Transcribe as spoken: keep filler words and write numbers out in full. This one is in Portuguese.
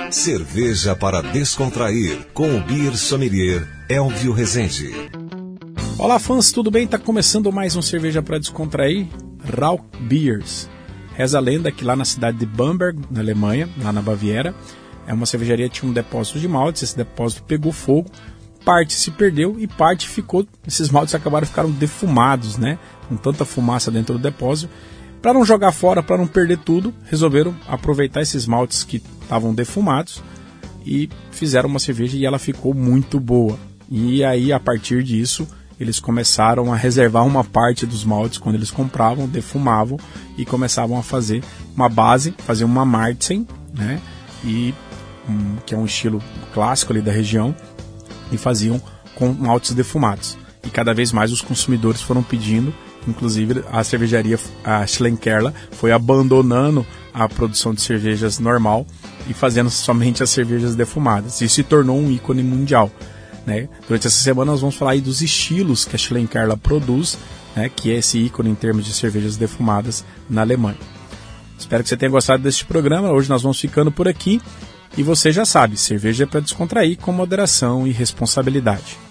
Cerveja para descontrair, com o Beer Sommelier Elvio Rezende. Olá fãs, tudo bem? Tá começando mais um Cerveja para Descontrair, Rauch Beers. Reza a lenda que lá na cidade de Bamberg, na Alemanha, lá na Baviera, é uma cervejaria que tinha um depósito de maltes, esse depósito pegou fogo, parte se perdeu e parte ficou, esses maltes acabaram ficaram defumados, né? Com tanta fumaça dentro do depósito. Para não jogar fora, para não perder tudo, resolveram aproveitar esses maltes que estavam defumados e fizeram uma cerveja e ela ficou muito boa. E aí, a partir disso, eles começaram a reservar uma parte dos maltes quando eles compravam, defumavam e começavam a fazer uma base, fazer uma Marzen, né? E, um, que é um estilo clássico ali da região, e faziam com maltes defumados. E cada vez mais os consumidores foram pedindo, inclusive a cervejaria, a Schlenkerla, foi abandonando a produção de cervejas normal e fazendo somente as cervejas defumadas. Isso se tornou um ícone mundial, né? Durante essa semana nós vamos falar aí dos estilos que a Schlenkerla produz, né, que é esse ícone em termos de cervejas defumadas na Alemanha. Espero que você tenha gostado deste programa. Hoje nós vamos ficando por aqui e você já sabe, cerveja é para descontrair com moderação e responsabilidade.